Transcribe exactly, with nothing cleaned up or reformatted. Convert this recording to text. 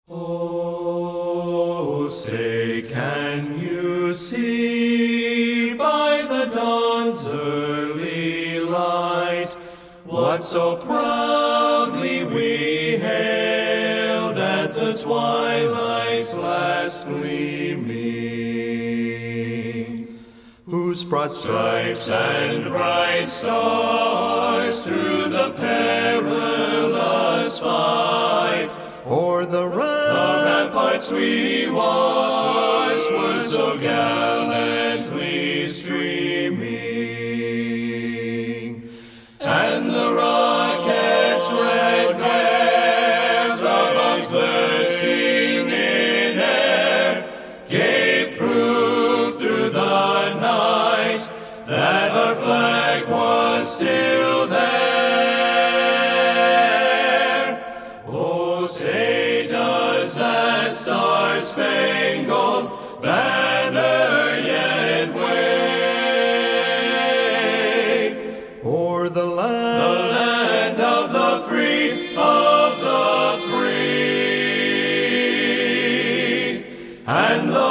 Oh, say, can you see by the dawn's early light what so proudly we hailed at the twilight's last gleaming, whose broad stripes and bright stars through the perilous fight o'er the ramparts we watched were so gallantly streaming, and the rockets' red glares, the bombs bursting in air, gave proof through the night that our flag was still there. Oh, say, does that star-spangled banner yet wave o'er the land, the land of the free, of the free, and the